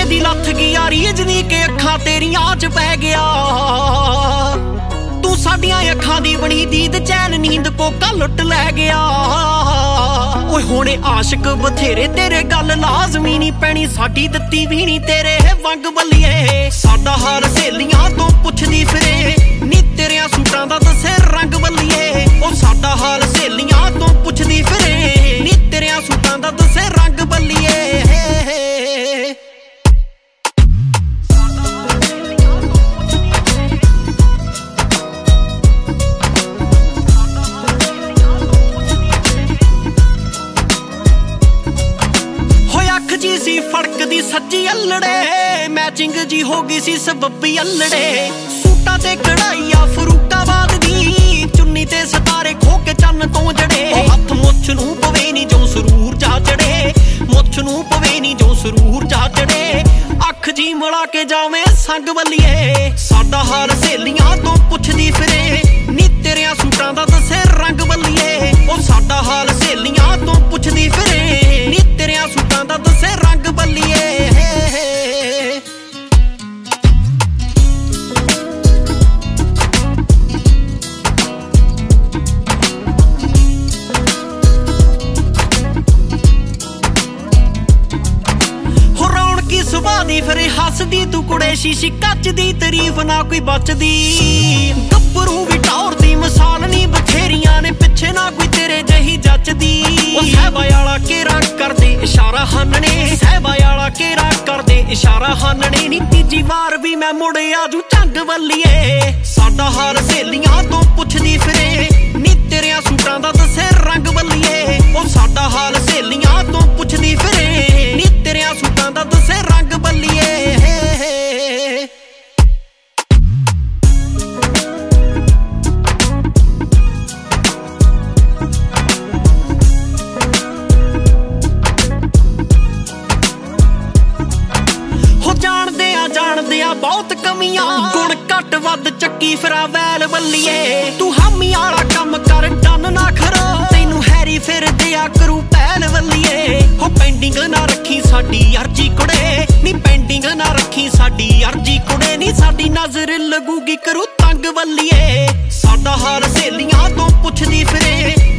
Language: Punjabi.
ਦੀ ਲੱਥ ਗਈ ਯਾਰੀ ਜਿੰਨੀ ਕਿ ਅੱਖਾਂ ਤੇਰੀਆਂ ਚ ਪੈ ਗਿਆ। ਤੂੰ ਸਾਡੀਆਂ ਅੱਖਾਂ ਦੀ ਬਣੀ ਦੀਦ ਚੈਨ ਨੀਂਦ ਕੋਕਾ ਲੁੱਟ ਲੈ ਗਿਆ। ਓਏ ਹੋਣੇ ਆਸ਼ਿਕ ਬਥੇਰੇ ਤੇਰੇ ਗੱਲ ਲਾਜ਼ਮੀ ਨਹੀਂ ਪੈਣੀ ਸਾਡੀ ਦਿੱਤੀ ਵੀ ਨਹੀਂ ਤੇਰੇ ਵੰਗ ਬੱਲੀਏ। ਸਾਡਾ ਹਾਲ ਸਹੇਲੀਆਂ ਤੋਂ ਪੁੱਛਦੀ ਫਿਰੇ ਨੀ ਤੇਰਿਆਂ ਸੂਟਾਂ ਦਾ ਦੱਸੇ ਰੰਗ ਬੱਲੀਏ। ਉਹ ਸਾਡਾ ਹਾਲ ਸਹੇਲੀਆਂ ਤੋਂ ਪੁੱਛਦੀ ਫਿਰੇ ਨੀ ਤੇਰਿਆਂ ਸੂਟਾਂ ਦਾ ਦੱਸੇ ਰੰਗ ਬੱਲੀਏ। ਜੀ ਸੀ ਫੜਕਦੀ ਸੱਜੀ ਅਲੜੇ ਮੈਚਿੰਗ ਜੀ ਹੋ ਗਈ ਸੀ ਸਬੱਬੀ ਅਲੜੇ। ਸੂਟਾਂ ਤੇ ਕਢਾਈਆ ਫਰੂਕਾਬਾਦ ਦੀ ਚੁੰਨੀ ਤੇ ਸਿਤਾਰੇ ਖੋ ਕੇ ਚੰਨ ਤੋਂ ਜੜੇ। ਹੱਥ ਮੁੱਛ ਨੂੰ ਪਵੇ ਨੀ ਜੋ ਸਰੂਰ ਜਾ ਚੜੇ ਮੁੱਛ ਨੂੰ ਪਵੇ ਨੀ ਜੋ ਸਰੂਰ ਜਾ ਚੜੇ। ਅੱਖ ਜੀ ਮਿਲਾ ਕੇ ਜਾਵੇਂ ਸੰਗ ਬੱਲੀਏ। ਸਾਡਾ ਹਾਲ ਸਹੇਲੀਆਂ ਤੋਂ ਪੁੱਛਦੀ ਫਿਰੇ ਨੀ ਤੇਰਿਆਂ ਸੂਟਾਂ ਦਾ ਦੱਸੇ ਰੰਗ ਬੱਲੀਏ। ਉਹ ਸਾਡਾ ਹਾਲ ਸਹੇਲੀਆਂ ਤੋਂ ਪੁੱਛਦੀ ਫਿਰੇ ਨੀ ਤੇਰਿਆਂ ਸੂਟਾਂ ਦਾ ਦੱਸੇ ਰੰਗ ਬੱਲੀਏ। ਸੁਭਾਅ ਦੀ ਫਿਰ ਹੱਸਦੀ ਤੂੰ ਕੁੜੇ ਸ਼ੀਸ਼ੀ ਕੱਚ ਦੀ ਤਾਰੀਫ ਨਾ ਕੋਈ ਬਚਦੀ। ਗੱਭਰੂ ਵੀ ਟੌਰ ਦੀ ਮਿਸਾਲ ਨੀ ਬਥੇਰੀਆਂ ਨੇ ਪਿੱਛੇ ਨਾ ਕੋਈ ਤੇਰੇ ਜਹੀ ਜੱਚਦੀ। ਉਹ ਸਹਿਬਾ ਵਾਲਾ ਕੇਰਾ ਕਰਦੇ ਇਸ਼ਾਰਾ ਹੰਨਣੇ ਸਹਿਬਾ ਵਾਲਾ ਕੇਰਾ ਕਰਦੇ ਇਸ਼ਾਰਾ ਹੰਨਣੇ ਨੀ ਤੀਜੀ ਵਾਰ ਵੀ ਮੈਂ ਮੁੜ ਆਜੂ ਝੰਗ ਬੱਲੀਏ। ਸਾਡਾ ਹਾਲ ਸਹੇਲੀਆਂ ਤੋਂ ਪੁੱਛਦੀ ਫਿਰੇ ਨੀ ਤੇਰਿਆਂ ਸੂਟਾਂ ਦਾ ਦੱਸੇ ਰੰਗ ਬੱਲੀਏ। ਉਹ ਸਾਡਾ ਹਾਲ ਸਹੇਲੀਆਂ ਤੋਂ ਪੁੱਛਦੀ ਫਿਰੇ ਨੀ ਤੇਰਿਆਂ ਸੂਟਾਂ ਦਾ ਦੱਸੇ ਰੰਗ ਬੱਲੀਏ। ਜਾਣਦੇ ਆ ਬਹੁਤ ਕਮੀਆਂ ਗੁਣ ਘੱਟ ਵੱਧ ਚੱਕੀ ਫਿਰਾ ਵੈਲ ਬੱਲੀਏ। ਤੂੰ ਹਾਮੀ ਵਾਲਾ ਕੰਮ ਕਰ ਡਨ ਨਾ ਖਰੋ ਤੈਨੂੰ ਹੈਰੀ ਫਿਰ ਦਿਆ ਕਰੂ ਪਹਿਲ ਬੱਲੀਏ। ਹੋ ਪੈਂਡਿੰਗ ਨਾ ਰੱਖੀ ਸਾਡੀ ਅਰਜੀ ਕੁੜੇ ਨੀ ਪੈਂਡਿੰਗ ਨਾ ਰੱਖੀ ਸਾਡੀ ਅਰਜੀ ਕੁੜੇ ਨੀ ਸਾਡੀ ਨਜ਼ਰ ਲੱਗੂਗੀ ਕਰੂ ਤੰਗ ਬੱਲੀਏ। ਸਾਡਾ ਹਾਲ ਸਹੇਲੀਆਂ ਤੋਂ ਪੁੱਛਦੀ ਫਿਰੇ